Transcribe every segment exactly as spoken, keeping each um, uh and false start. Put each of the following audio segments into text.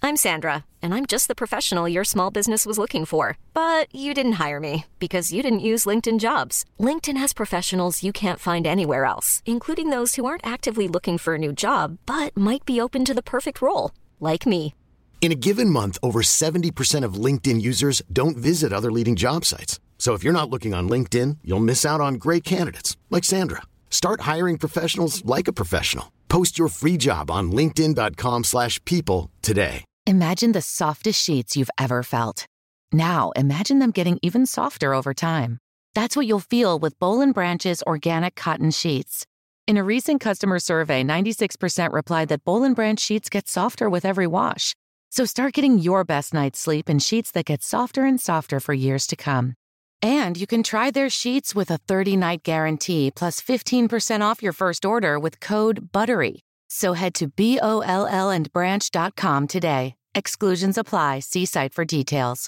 I'm Sandra, and I'm just the professional your small business was looking for. But you didn't hire me because you didn't use LinkedIn Jobs. LinkedIn has professionals you can't find anywhere else, including those who aren't actively looking for a new job, but might be open to the perfect role, like me. In a given month, over seventy percent of LinkedIn users don't visit other leading job sites. So if you're not looking on LinkedIn, you'll miss out on great candidates like Sandra. Start hiring professionals like a professional. Post your free job on linkedin dot com slash people today. Imagine the softest sheets you've ever felt. Now imagine them getting even softer over time. That's what you'll feel with Boll and Branch's organic cotton sheets. In a recent customer survey, ninety-six percent replied that Boll and Branch sheets get softer with every wash. So start getting your best night's sleep in sheets that get softer and softer for years to come. And you can try their sheets with a thirty-night guarantee plus fifteen percent off your first order with code BUTTERY. So head to B O L L and branch dot com today. Exclusions apply. See site for details.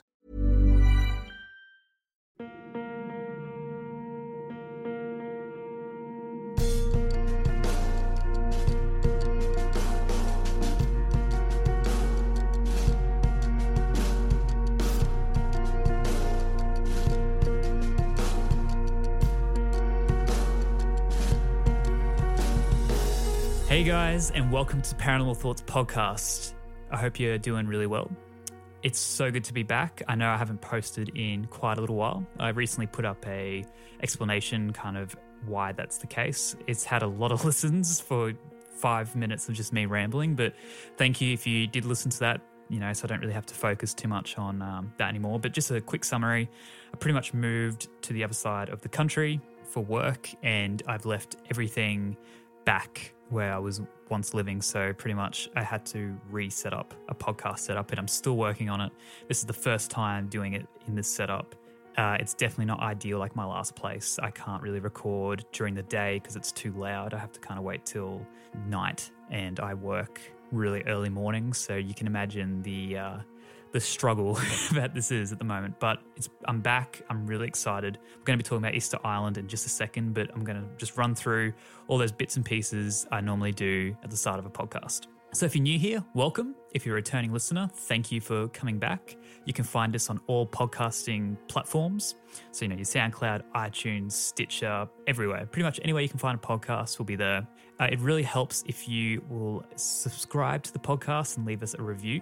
Hey guys, and welcome to Paranormal Thoughts Podcast. I hope you're doing really well. It's so good to be back. I know I haven't posted in quite a little while. I recently put up a explanation kind of why that's the case. It's had a lot of listens for five minutes of just me rambling, but thank you if you did listen to that, you know, so I don't really have to focus too much on um, that anymore. But just a quick summary, I pretty much moved to the other side of the country for work, and I've left everything back where I was once living. So pretty much I had to reset up a podcast setup, and I'm still working on it. This is the first time doing it in this setup. Uh, it's definitely not ideal like my last place. I can't really record during the day because it's too loud. I have to kind of wait till night, and I work really early mornings. So you can imagine the uh, the struggle that this is at the moment. But it's I'm back. I'm really excited. We're going to be talking about Easter Island in just a second, but I'm going to just run through all those bits and pieces I normally do at the start of a podcast. So if you're new here, welcome. If you're a returning listener, thank you for coming back. You can find us on all podcasting platforms. So, you know, your SoundCloud, iTunes, Stitcher, everywhere. Pretty much anywhere you can find a podcast will be there. Uh, it really helps if you will subscribe to the podcast and leave us a review.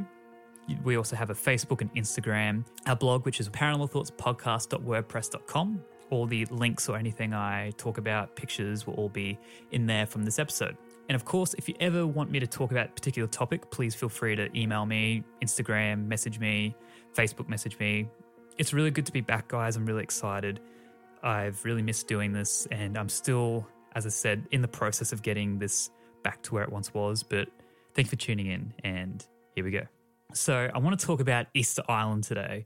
We also have a Facebook and Instagram, our blog, which is paranormal thoughts podcast dot wordpress dot com. All the links or anything I talk about, pictures, will all be in there from this episode. And of course, if you ever want me to talk about a particular topic, please feel free to email me, Instagram, message me, Facebook message me. It's really good to be back, guys. I'm really excited. I've really missed doing this, and I'm still, as I said, in the process of getting this back to where it once was. But thank you for tuning in, and here we go. So I want to talk about Easter Island today.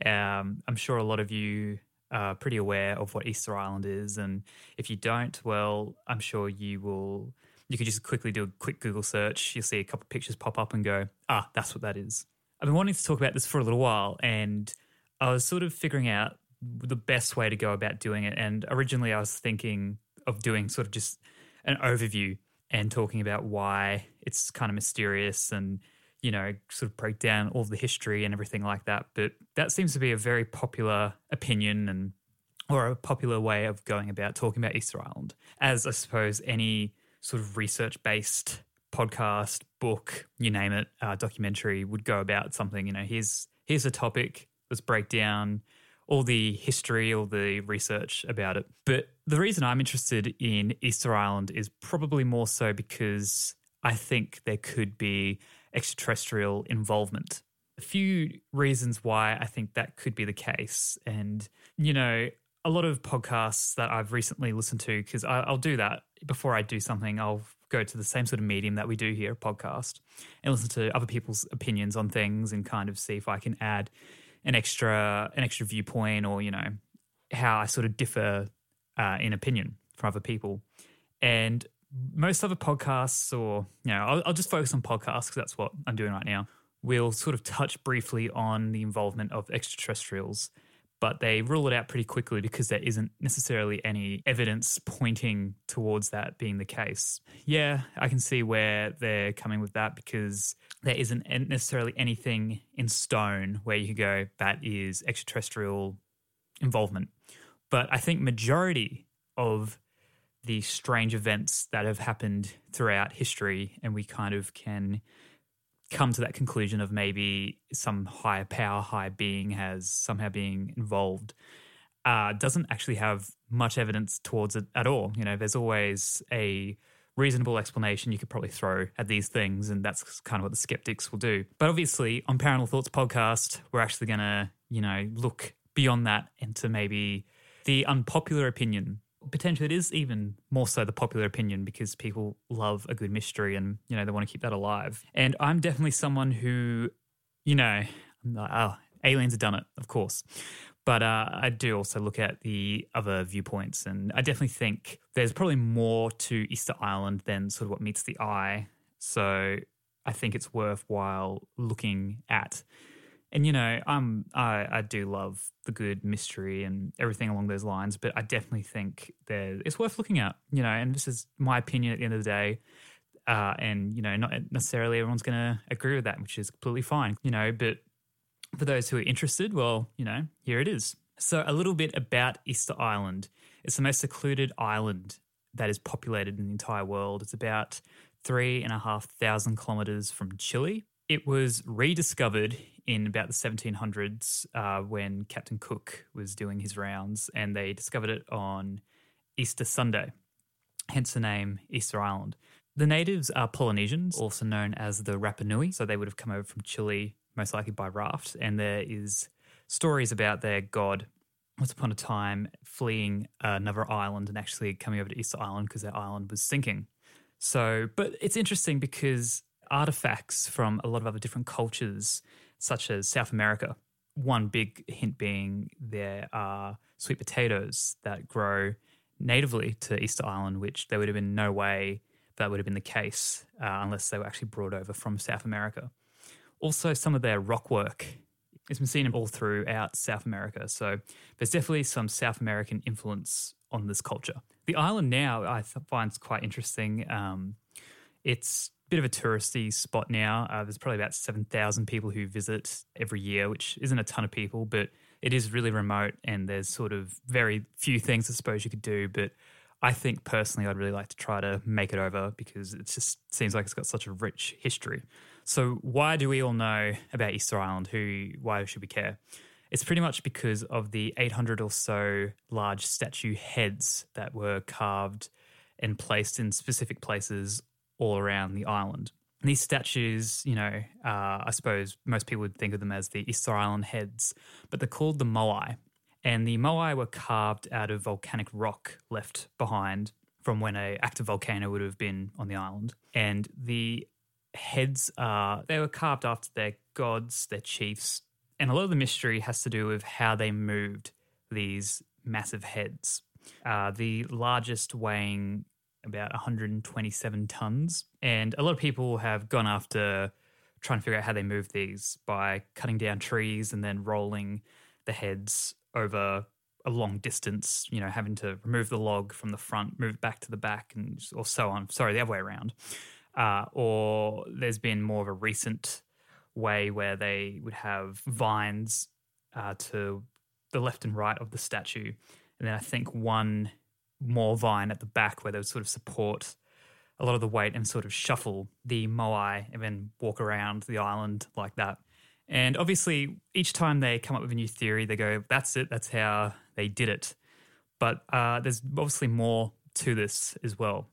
Um, I'm sure a lot of you are pretty aware of what Easter Island is, and if you don't, well, I'm sure you will. You could just quickly do a quick Google search. You'll see a couple of pictures pop up and go, ah, that's what that is. I've been wanting to talk about this for a little while, and I was sort of figuring out the best way to go about doing it. And originally I was thinking of doing sort of just an overview and talking about why it's kind of mysterious and, you know, sort of break down all the history and everything like that. But that seems to be a very popular opinion and or a popular way of going about talking about Easter Island, as I suppose any sort of research-based podcast, book, you name it, uh, documentary would go about something. You know, here's here's a topic, let's break down all the history, all the research about it. But the reason I'm interested in Easter Island is probably more so because I think there could be extraterrestrial involvement. A few reasons why I think that could be the case. And, you know, a lot of podcasts that I've recently listened to, because I'll do that before I do something, I'll go to the same sort of medium that we do here, a podcast, and listen to other people's opinions on things and kind of see if I can add an extra an extra viewpoint or, you know, how I sort of differ uh, in opinion from other people. And most other podcasts, or, you know, I'll, I'll just focus on podcasts because that's what I'm doing right now, we'll sort of touch briefly on the involvement of extraterrestrials. but they rule it out pretty quickly because there isn't necessarily any evidence pointing towards that being the case. Yeah, I can see where they're coming with that because there isn't necessarily anything in stone where you could go, that is extraterrestrial involvement. But I think majority of the strange events that have happened throughout history, and we kind of can come to that conclusion of maybe some higher power, higher being has somehow being involved, uh, doesn't actually have much evidence towards it at all. You know, there's always a reasonable explanation you could probably throw at these things, and that's kind of what the skeptics will do. But obviously, on Paranormal Thoughts podcast, we're actually going to, you know, look beyond that into maybe the unpopular opinion. Potentially it is even more so the popular opinion because people love a good mystery and, you know, they want to keep that alive. And I'm definitely someone who, you know, I'm like, oh, aliens have done it, of course. But uh, I do also look at the other viewpoints, and I definitely think there's probably more to Easter Island than sort of what meets the eye. So I think it's worthwhile looking at. And, you know, I'm, I, I do love the good mystery and everything along those lines, but I definitely think that it's worth looking at, you know, and this is my opinion at the end of the day. Uh, and, you know, not necessarily everyone's going to agree with that, which is completely fine, you know, but for those who are interested, well, you know, here it is. So a little bit about Easter Island. It's the most secluded island that is populated in the entire world. It's about three and a half thousand kilometers from Chile. It was rediscovered in about the seventeen hundreds uh, when Captain Cook was doing his rounds, and they discovered it on Easter Sunday, hence the name Easter Island. The natives are Polynesians, also known as the Rapa Nui, so they would have come over from Chile, most likely by raft, and there is stories about their god once upon a time fleeing another island and actually coming over to Easter Island because their island was sinking. So, but it's interesting because artifacts from a lot of other different cultures, such as South America, one big hint being there are sweet potatoes that grow natively to Easter Island, which there would have been no way that would have been the case uh, unless they were actually brought over from South America. Also, some of their rock work has been seen all throughout South America. So there's definitely some South American influence on this culture. The island now I find quite interesting. Um, it's a bit of a touristy spot now. Uh, there's probably about seven thousand people who visit every year, which isn't a ton of people, but it is really remote and there's sort of very few things I suppose you could do. But I think personally I'd really like to try to make it over because it just seems like it's got such a rich history. So why do we all know about Easter Island? Who? Why should we care? It's pretty much because of the eight hundred or so large statue heads that were carved and placed in specific places all around the island. And these statues, you know, uh, I suppose most people would think of them as the Easter Island heads, but they're called the moai. And the moai were carved out of volcanic rock left behind from when an active volcano would have been on the island. And the heads are, they were carved after their gods, their chiefs. And a lot of the mystery has to do with how they moved these massive heads. Uh, the largest weighing about one hundred twenty-seven tons. And a lot of people have gone after trying to figure out how they move these by cutting down trees and then rolling the heads over a long distance, you know, having to remove the log from the front, move it back to the back, and or so on. Sorry, the other way around. Uh, or there's been more of a recent way where they would have vines uh, to the left and right of the statue. And then I think one more vine at the back where they would sort of support a lot of the weight and sort of shuffle the moai and then walk around the island like that. And obviously, each time they come up with a new theory, they go, that's it, that's how they did it. But uh, there's obviously more to this as well.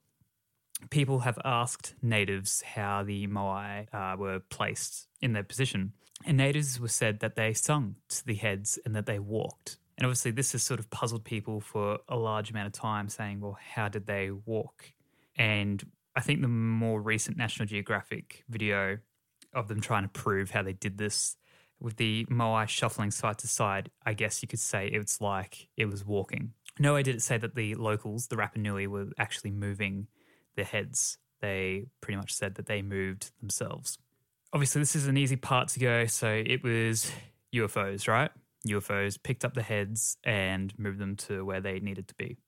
People have asked natives how the moai uh, were placed in their position. And natives were said that they sung to the heads and that they walked. And obviously, this has sort of puzzled people for a large amount of time, saying, well, how did they walk? And I think the more recent National Geographic video of them trying to prove how they did this with the moai shuffling side to side, I guess you could say it's like it was walking. Nowhere did it say that the locals, the Rapa Nui, were actually moving their heads. They pretty much said that they moved themselves. Obviously, this is an easy part to go, so it was U F Os, right? U F Os picked up the heads and moved them to where they needed to be.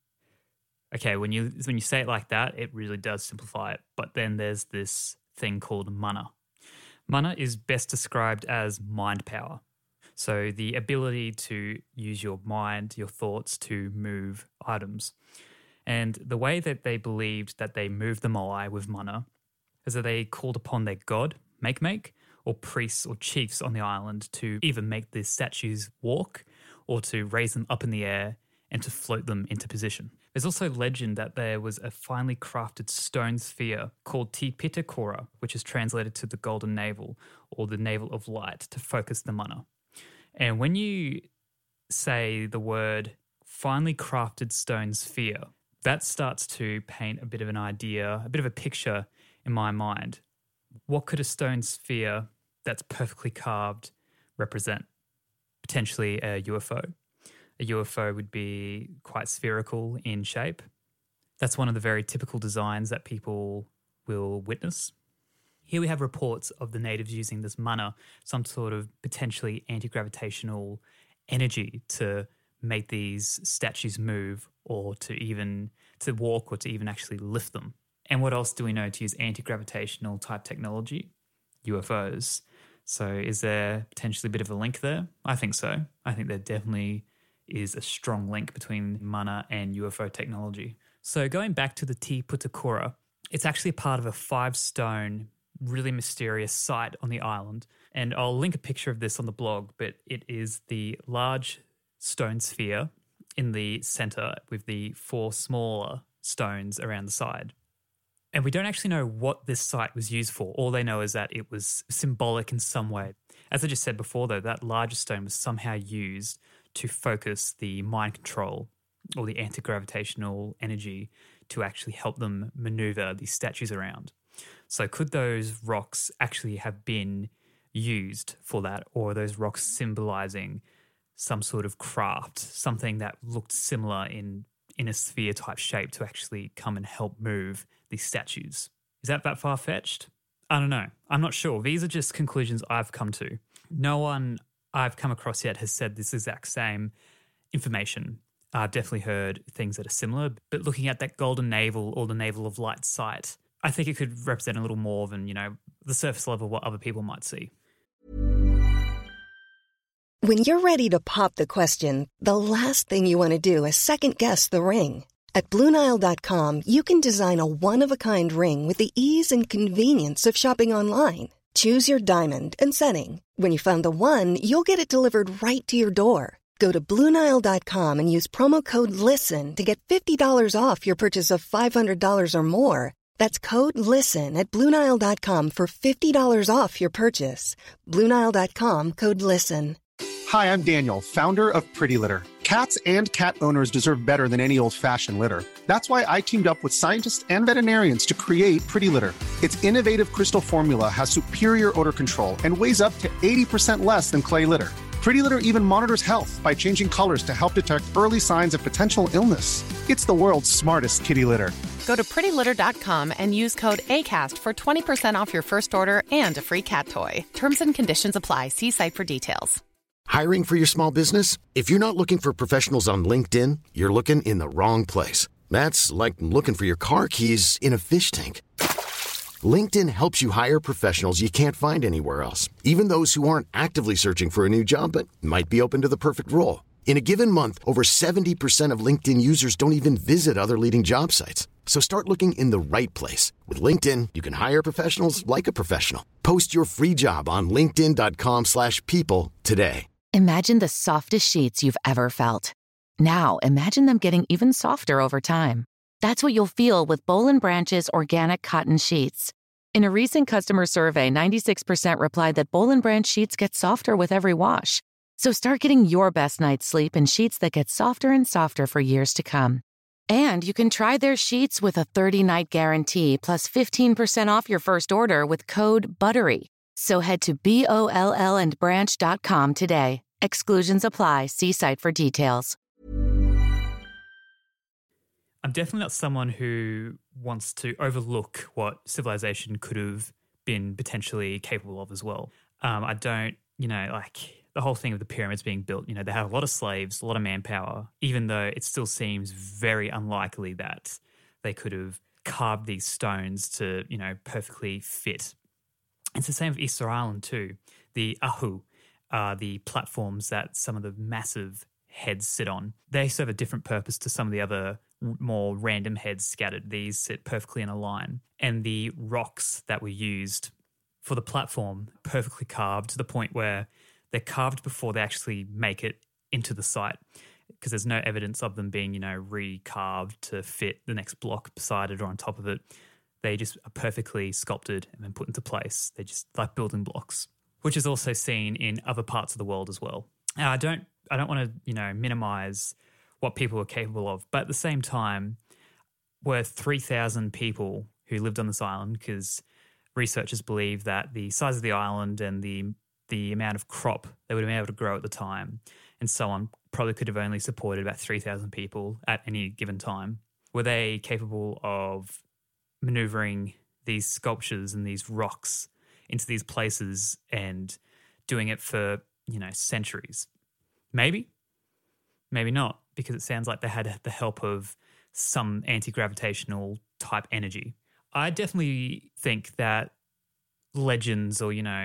Okay, when you when you say it like that, it really does simplify it. But then there's this thing called mana. Mana is best described as mind power. So the ability to use your mind, your thoughts to move items. And the way that they believed that they moved the moai with mana is that they called upon their god, Makemake, or priests or chiefs on the island to either make the statues walk or to raise them up in the air and to float them into position. There's also legend that there was a finely crafted stone sphere called Te Pita Kora, which is translated to the golden navel or the navel of light to focus the mana. And when you say the word finely crafted stone sphere, that starts to paint a bit of an idea, a bit of a picture in my mind. What could a stone sphere that's perfectly carved represent? Potentially a U F O. A U F O would be quite spherical in shape. That's one of the very typical designs that people will witness. Here we have reports of the natives using this mana, some sort of potentially anti-gravitational energy to make these statues move or to even to walk or to even actually lift them. And what else do we know to use anti-gravitational type technology? U F Os. So is there potentially a bit of a link there? I think so. I think there definitely is a strong link between mana and U F O technology. So going back to the Te Pita Kora, it's actually part of a five-stone, really mysterious site on the island. And I'll link a picture of this on the blog, but it is the large stone sphere in the center with the four smaller stones around the side. And we don't actually know what this site was used for. All they know is that it was symbolic in some way. As I just said before, though, that larger stone was somehow used to focus the mind control or the anti-gravitational energy to actually help them maneuver these statues around. So could those rocks actually have been used for that, or are those rocks symbolizing some sort of craft, something that looked similar in, in a sphere-type shape to actually come and help move these statues? Is that that far-fetched? I don't know. I'm not sure. These are just conclusions I've come to. No one I've come across yet has said this exact same information. I've definitely heard things that are similar, but looking at that golden navel or the navel of light site, I think it could represent a little more than, you know, the surface level of what other people might see. When you're ready to pop the question, the last thing you want to do is second-guess the ring. At Blue Nile dot com, you can design a one-of-a-kind ring with the ease and convenience of shopping online. Choose your diamond and setting. When you find the one, you'll get it delivered right to your door. Go to Blue Nile dot com and use promo code LISTEN to get fifty dollars off your purchase of five hundred dollars or more. That's code LISTEN at Blue Nile dot com for fifty dollars off your purchase. Blue Nile dot com, code LISTEN. Hi, I'm Daniel, founder of Pretty Litter. Cats and cat owners deserve better than any old-fashioned litter. That's why I teamed up with scientists and veterinarians to create Pretty Litter. Its innovative crystal formula has superior odor control and weighs up to eighty percent less than clay litter. Pretty Litter even monitors health by changing colors to help detect early signs of potential illness. It's the world's smartest kitty litter. Go to pretty litter dot com and use code ACAST for twenty percent off your first order and a free cat toy. Terms and conditions apply. See site for details. Hiring for your small business? If you're not looking for professionals on LinkedIn, you're looking in the wrong place. That's like looking for your car keys in a fish tank. LinkedIn helps you hire professionals you can't find anywhere else, even those who aren't actively searching for a new job but might be open to the perfect role. In a given month, over seventy percent of LinkedIn users don't even visit other leading job sites. So start looking in the right place. With LinkedIn, you can hire professionals like a professional. Post your free job on linkedin dot com slash people today. Imagine the softest sheets you've ever felt. Now imagine them getting even softer over time. That's what you'll feel with Boll and Branch's organic cotton sheets. In a recent customer survey, ninety-six percent replied that Boll and Branch sheets get softer with every wash. So start getting your best night's sleep in sheets that get softer and softer for years to come. And you can try their sheets with a thirty-night guarantee plus fifteen percent off your first order with code BUTTERY. So head to B O L L and branch dot com today. Exclusions apply. See site for details. I'm definitely not someone who wants to overlook what civilization could have been potentially capable of as well. Um, I don't, you know, like, the whole thing of the pyramids being built, you know, they had a lot of slaves, a lot of manpower, even though it still seems very unlikely that they could have carved these stones to, you know, perfectly fit. It's the same with Easter Island too. The ahu are the platforms that some of the massive heads sit on. They serve a different purpose to some of the other more random heads scattered. These sit perfectly in a line. And the rocks that were used for the platform, perfectly carved to the point where they're carved before they actually make it into the site, because there's no evidence of them being, you know, re-carved to fit the next block beside it or on top of it. They just are perfectly sculpted and then put into place. They're just like building blocks, which is also seen in other parts of the world as well. And I don't, I don't want to, you know, minimize what people are capable of, but at the same time, were three thousand people who lived on this island, because researchers believe that the size of the island and the the amount of crop they would have been able to grow at the time and so on probably could have only supported about three thousand people at any given time. Were they capable of maneuvering these sculptures and these rocks into these places and doing it for, you know, centuries? Maybe, maybe not, because it sounds like they had the help of some anti-gravitational type energy. I definitely think that legends or, you know,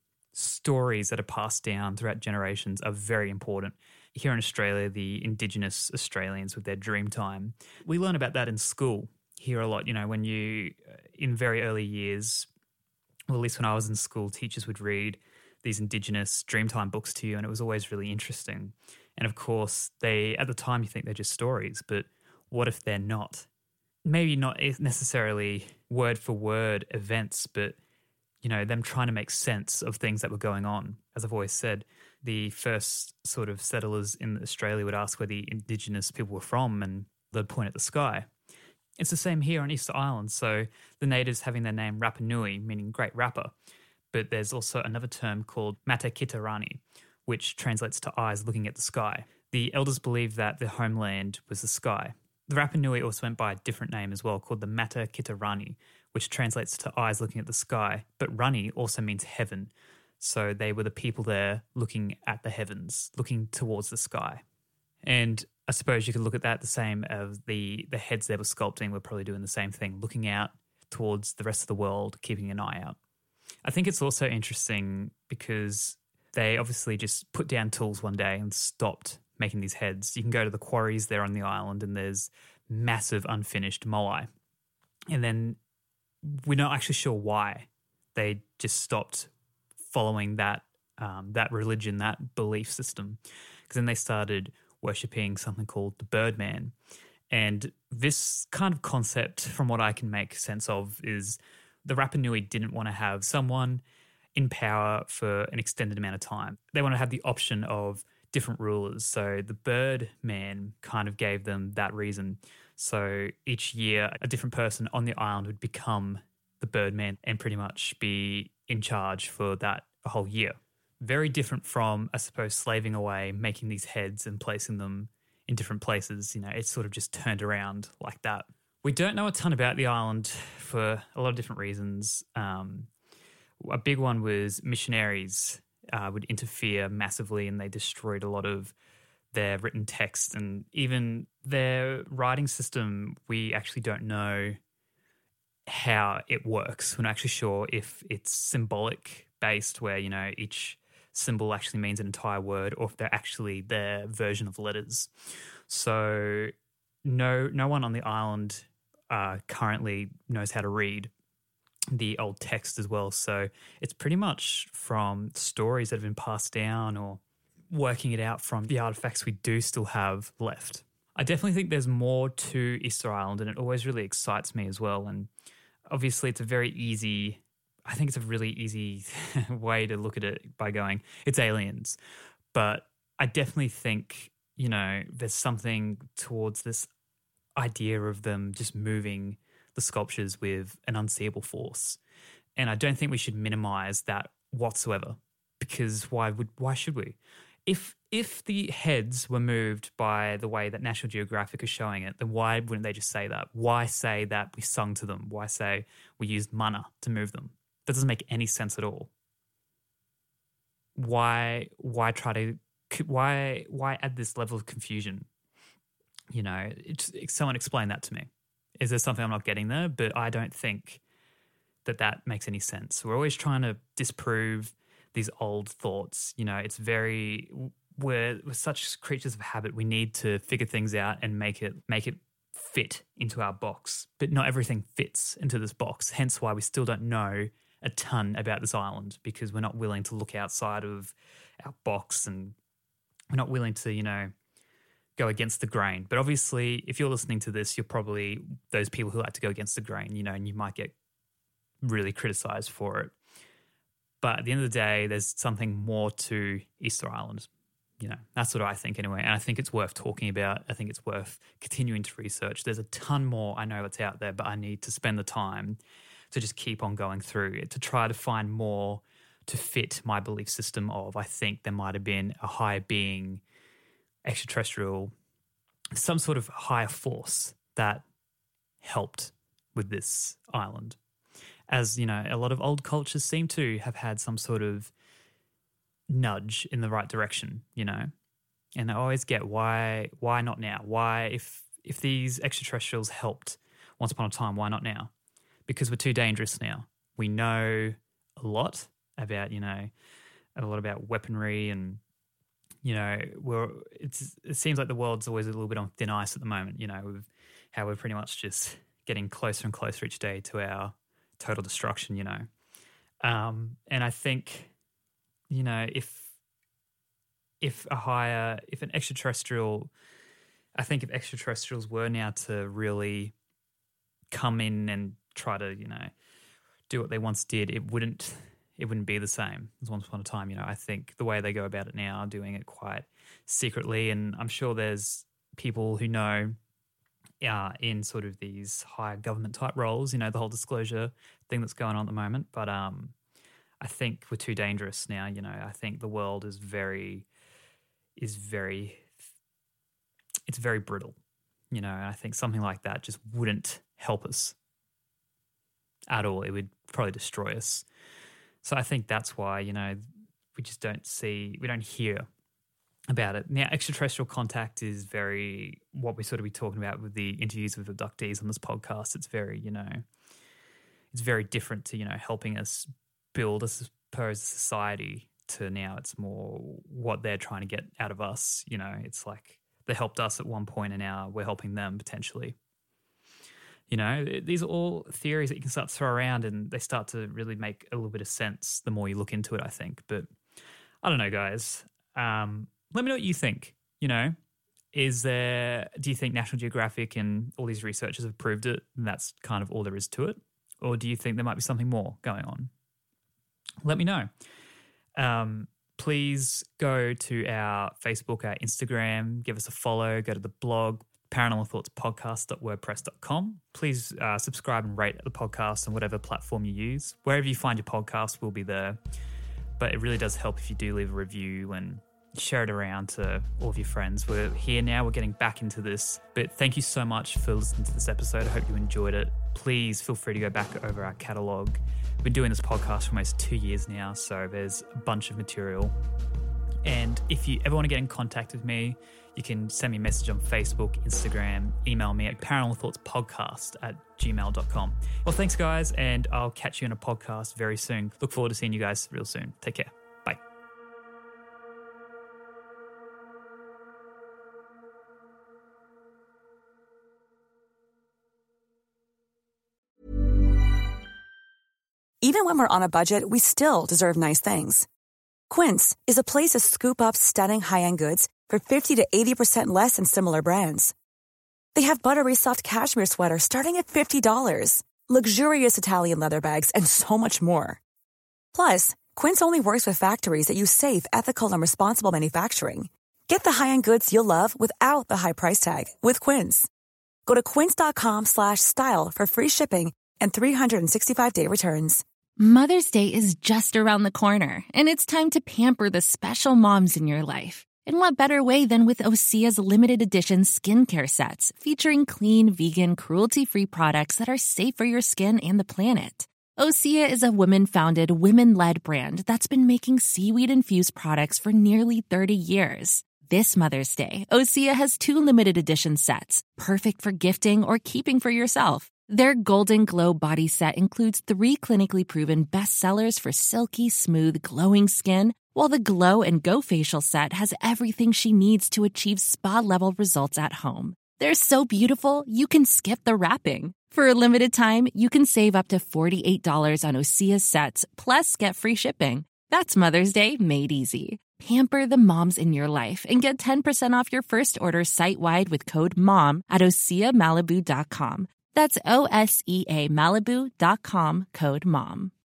stories that are passed down throughout generations are very important. Here in Australia, the Indigenous Australians with their Dreamtime, we learn about that in school here a lot. You know, when you, in very early years, well, at least when I was in school, teachers would read these Indigenous Dreamtime books to you, and it was always really interesting. And of course, they, at the time, you think they're just stories, but what if they're not? Maybe not necessarily word for word events, but, you know, them trying to make sense of things that were going on. As I've always said, the first sort of settlers in Australia would ask where the Indigenous people were from, and they'd point at the sky. It's the same here on Easter Island. So the natives having their name Rapa Nui, meaning great rapper, but there's also another term called Mata Kitarani, which translates to eyes looking at the sky. The elders believed that the homeland was the sky. The Rapa Nui also went by a different name as well, called the Mata Kitarani, which translates to eyes looking at the sky. But Rani also means heaven. So they were the people there looking at the heavens, looking towards the sky. And I suppose you could look at that the same as the, the heads they were sculpting were probably doing the same thing, looking out towards the rest of the world, keeping an eye out. I think it's also interesting because they obviously just put down tools one day and stopped making these heads. You can go to the quarries there on the island and there's massive unfinished moai. And then we're not actually sure why they just stopped following that um, that religion, that belief system. Because then they started worshipping something called the Birdman. And this kind of concept, from what I can make sense of, is the Rapa Nui didn't want to have someone in power for an extended amount of time. They want to have the option of different rulers. So the Birdman kind of gave them that reason. So each year, a different person on the island would become the Birdman and pretty much be in charge for that whole year. Very different from, I suppose, slaving away, making these heads and placing them in different places. You know, it's sort of just turned around like that. We don't know a ton about the island for a lot of different reasons. Um, a big one was missionaries uh, would interfere massively, and they destroyed a lot of their written text, and even their writing system. We actually don't know how it works. We're not actually sure if it's symbolic based, where, you know, each symbol actually means an entire word, or if they're actually their version of letters. So no no one on the island uh, currently knows how to read the old text as well. So it's pretty much from stories that have been passed down or working it out from the artifacts we do still have left. I definitely think there's more to Easter Island, and it always really excites me as well. And obviously it's a very easy, I think it's a really easy way to look at it by going, it's aliens. But I definitely think, you know, there's something towards this idea of them just moving the sculptures with an unseeable force. And I don't think we should minimize that whatsoever, because why would why should we? If if the heads were moved by the way that National Geographic is showing it, then why wouldn't they just say that? Why say that we sung to them? Why say we used mana to move them? That doesn't make any sense at all. why why try to why why add this level of confusion? You know, it's, someone explain that to me. Is there something I'm not getting there? But I don't think that that makes any sense. We're always trying to disprove these old thoughts. You know, it's very we're, we're such creatures of habit. We need to figure things out and make it make it fit into our box. But not everything fits into this box. Hence why we still don't know a ton about this island, because we're not willing to look outside of our box, and we're not willing to, you know, go against the grain. But obviously, if you're listening to this, you're probably those people who like to go against the grain, you know, and you might get really criticized for it. But at the end of the day, there's something more to Easter Island. You know, that's what I think anyway. And I think it's worth talking about. I think it's worth continuing to research. There's a ton more I know that's out there, but I need to spend the time to just keep on going through it, to try to find more to fit my belief system of, I think there might have been a higher being, extraterrestrial, some sort of higher force that helped with this island. As, you know, a lot of old cultures seem to have had some sort of nudge in the right direction, you know. And I always get why why not now? Why, if if these extraterrestrials helped once upon a time, why not now? Because we're too dangerous now. We know a lot about, you know, a lot about weaponry, and, you know, we're it's it seems like the world's always a little bit on thin ice at the moment, you know, with how we're pretty much just getting closer and closer each day to our total destruction, you know. Um, and I think, you know, if if a higher, if an extraterrestrial, I think if extraterrestrials were now to really come in and try to, you know, do what they once did, it wouldn't it wouldn't be the same as once upon a time. You know, I think the way they go about it now, doing it quite secretly, and I'm sure there's people who know uh, in sort of these higher government type roles, you know, the whole disclosure thing that's going on at the moment. But um, I think we're too dangerous now. You know, I think the world is very, is very, it's very brittle. You know, and I think something like that just wouldn't help us at all. It would probably destroy us. So I think that's why, you know, we just don't see, we don't hear about it. Now, extraterrestrial contact is very, what we sort of be talking about with the interviews with abductees on this podcast. It's very, you know, it's very different to, you know, helping us build, I suppose, society, to now it's more what they're trying to get out of us. You know, it's like they helped us at one point and now we're helping them potentially. You know, these are all theories that you can start to throw around, and they start to really make a little bit of sense the more you look into it, I think. But I don't know, guys. Um, let me know what you think. You know, is there, do you think National Geographic and all these researchers have proved it and that's kind of all there is to it? Or do you think there might be something more going on? Let me know. Um, please go to our Facebook, our Instagram, give us a follow, go to the blog, paranormal thoughts podcast dot wordpress dot com. Please uh, subscribe and rate the podcast on whatever platform you use. Wherever you find your podcast, we'll be there. But it really does help if you do leave a review and share it around to all of your friends. We're here now. We're getting back into this. But thank you so much for listening to this episode. I hope you enjoyed it. Please feel free to go back over our catalogue. We've been doing this podcast for almost two years now, so there's a bunch of material. And if you ever want to get in contact with me, you can send me a message on Facebook, Instagram, email me at paranormal thoughts podcast at gmail dot com. Well, thanks, guys, and I'll catch you in a podcast very soon. Look forward to seeing you guys real soon. Take care. Bye. Even when we're on a budget, we still deserve nice things. Quince is a place to scoop up stunning high-end goods for fifty to eighty percent less than similar brands. They have buttery soft cashmere sweaters starting at fifty dollars, luxurious Italian leather bags, and so much more. Plus, Quince only works with factories that use safe, ethical, and responsible manufacturing. Get the high-end goods you'll love without the high price tag with Quince. Go to quince.com slash style for free shipping and three sixty-five day returns. Mother's Day is just around the corner, and it's time to pamper the special moms in your life. And what better way than with Osea's limited edition skincare sets featuring clean, vegan, cruelty-free products that are safe for your skin and the planet. Osea is a women-founded, women-led brand that's been making seaweed-infused products for nearly thirty years. This Mother's Day, Osea has two limited edition sets, perfect for gifting or keeping for yourself. Their Golden Glow body set includes three clinically proven bestsellers for silky, smooth, glowing skin, while the Glow and Go facial set has everything she needs to achieve spa-level results at home. They're so beautiful, you can skip the wrapping. For a limited time, you can save up to forty-eight dollars on Osea's sets, plus get free shipping. That's Mother's Day made easy. Pamper the moms in your life and get ten percent off your first order site-wide with code MOM at osea malibu dot com. That's O S E A Malibu dot com, code MOM.